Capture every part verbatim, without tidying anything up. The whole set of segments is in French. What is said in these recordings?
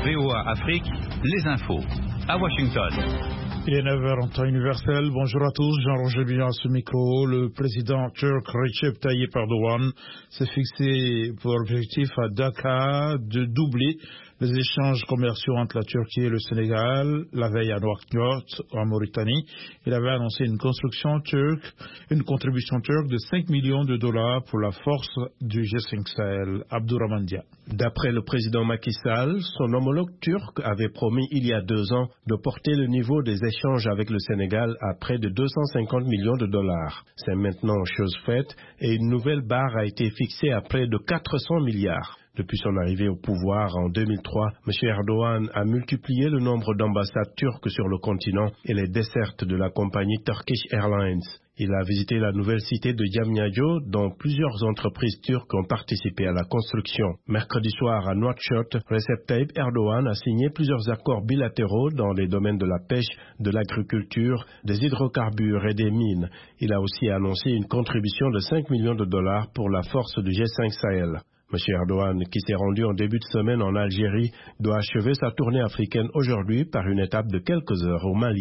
V O A Afrique, les infos. À Washington. Il est neuf heures en temps universel. Bonjour à tous, Jean-Roger Billon à ce micro. Le président turc Recep Tayyip Erdogan s'est fixé pour objectif à Dakar de doubler les échanges commerciaux entre la Turquie et le Sénégal. La veille à Nouakchott, en Mauritanie, il avait annoncé une construction turque, une contribution turque de cinq millions de dollars pour la force du G cinq Sahel. Abdourahmane Dia. D'après le président Macky Sall, son homologue turc avait promis il y a deux ans de porter le niveau des échanges avec le Sénégal à près de deux cent cinquante millions de dollars. C'est maintenant chose faite et une nouvelle barre a été fixée à près de quatre cents milliards. Depuis son arrivée au pouvoir en deux mille trois, M. Erdogan a multiplié le nombre d'ambassades turques sur le continent et les dessertes de la compagnie Turkish Airlines. Il a visité la nouvelle cité de Yamyayo, dont plusieurs entreprises turques ont participé à la construction. Mercredi soir à Nouakchott, Recep Tayyip Erdogan a signé plusieurs accords bilatéraux dans les domaines de la pêche, de l'agriculture, des hydrocarbures et des mines. Il a aussi annoncé une contribution de cinq millions de dollars pour la force du G cinq Sahel. M. Erdogan, qui s'est rendu en début de semaine en Algérie, doit achever sa tournée africaine aujourd'hui par une étape de quelques heures au Mali.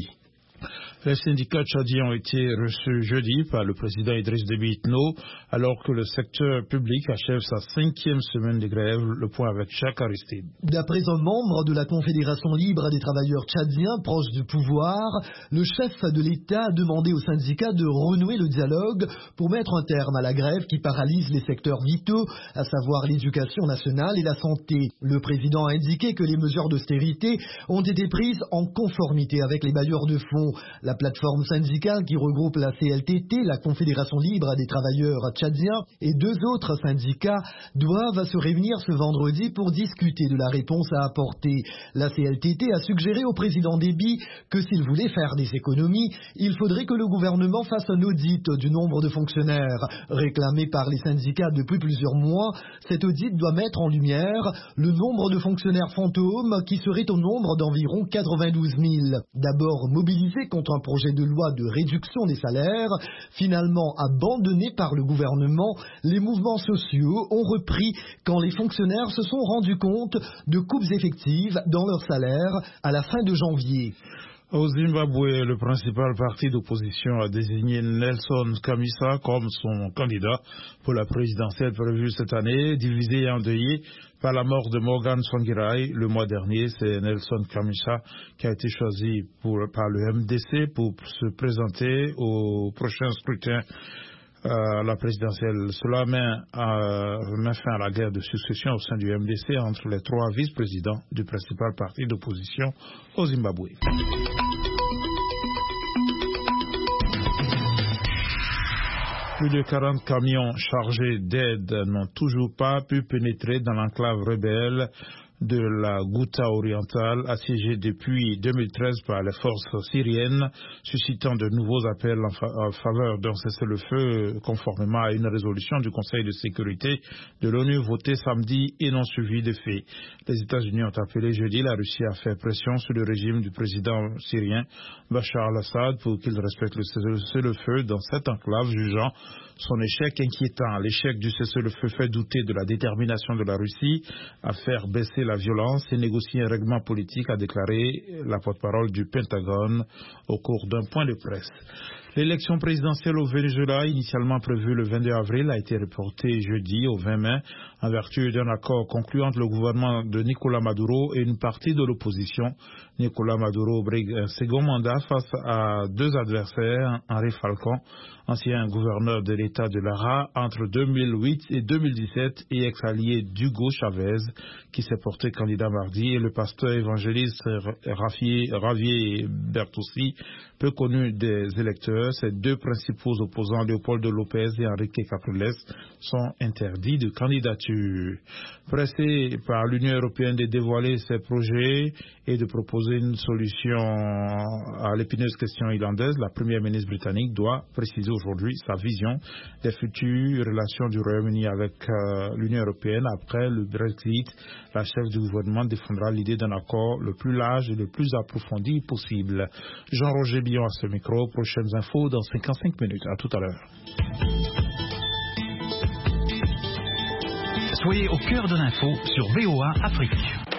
Les syndicats tchadiens ont été reçus jeudi par le président Idriss Déby Itno, alors que le secteur public achève sa cinquième semaine de grève. Le point avec Jacques Aristide. D'après un membre de la Confédération libre des travailleurs tchadiens proche du pouvoir, le chef de l'État a demandé aux syndicats de renouer le dialogue pour mettre un terme à la grève qui paralyse les secteurs vitaux, à savoir l'éducation nationale et la santé. Le président a indiqué que les mesures d'austérité ont été prises en conformité avec les bailleurs de fonds. La plateforme syndicale qui regroupe la C L T T, la Confédération libre des travailleurs tchadiens, et deux autres syndicats doivent se réunir ce vendredi pour discuter de la réponse à apporter. La C L T T a suggéré au président Déby que s'il voulait faire des économies, il faudrait que le gouvernement fasse un audit du nombre de fonctionnaires. Réclamé par les syndicats depuis plusieurs mois, cet audit doit mettre en lumière le nombre de fonctionnaires fantômes qui serait au nombre d'environ quatre-vingt-douze mille. D'abord mobilisés contre un projet de loi de réduction des salaires, finalement abandonné par le gouvernement, les mouvements sociaux ont repris quand les fonctionnaires se sont rendus compte de coupes effectives dans leurs salaires à la fin de janvier. Au Zimbabwe, le principal parti d'opposition a désigné Nelson Chamisa comme son candidat pour la présidentielle prévue cette année, divisé et endeuillé par la mort de Morgan Tsvangirai le mois dernier. C'est Nelson Chamisa qui a été choisi pour, par le M D C pour se présenter au prochain scrutin à la présidentielle. Cela met, euh, met fin à la guerre de succession au sein du M D C entre les trois vice-présidents du principal parti d'opposition au Zimbabwe. Plus de quarante camions chargés d'aide n'ont toujours pas pu pénétrer dans l'enclave rebelle de la Ghouta orientale, assiégée depuis deux mille treize par les forces syriennes, suscitant de nouveaux appels en, fa en faveur d'un cessez-le-feu conformément à une résolution du Conseil de sécurité de l'ONU votée samedi et non suivie de faits. Les États-Unis ont appelé jeudi la Russie à faire pression sur le régime du président syrien Bachar al-Assad pour qu'il respecte le cessez-le-feu dans cette enclave, jugeant son échec inquiétant. L'échec du cessez-le-feu fait douter de la détermination de la Russie à faire baisser la violence et négocier un règlement politique, a déclaré la porte-parole du Pentagone au cours d'un point de presse. L'élection présidentielle au Venezuela, initialement prévue le vingt-deux avril, a été reportée jeudi au vingt mai en vertu d'un accord conclu entre le gouvernement de Nicolás Maduro et une partie de l'opposition. Nicolás Maduro brigue un second mandat face à deux adversaires, Henri Falcón, ancien gouverneur de l'État de Lara entre deux mille huit et deux mille dix-sept, et ex-allié d'Hugo Chavez, qui s'est porté candidat mardi, et le pasteur évangéliste Javier Bertossi, peu connu des électeurs. Ces deux principaux opposants, Leopoldo López et Enrique Capriles, sont interdits de candidature. Pressé par l'Union européenne de dévoiler ses projets et de proposer une solution à l'épineuse question irlandaise, la première ministre britannique doit préciser aujourd'hui sa vision des futures relations du Royaume-Uni avec euh, l'Union européenne après le Brexit. La chef du gouvernement défendra l'idée d'un accord le plus large et le plus approfondi possible. Jean-Roger Billon à ce micro. Prochaines infos dans cinquante-cinq minutes. À tout à l'heure. Soyez au cœur de l'info sur V O A Afrique.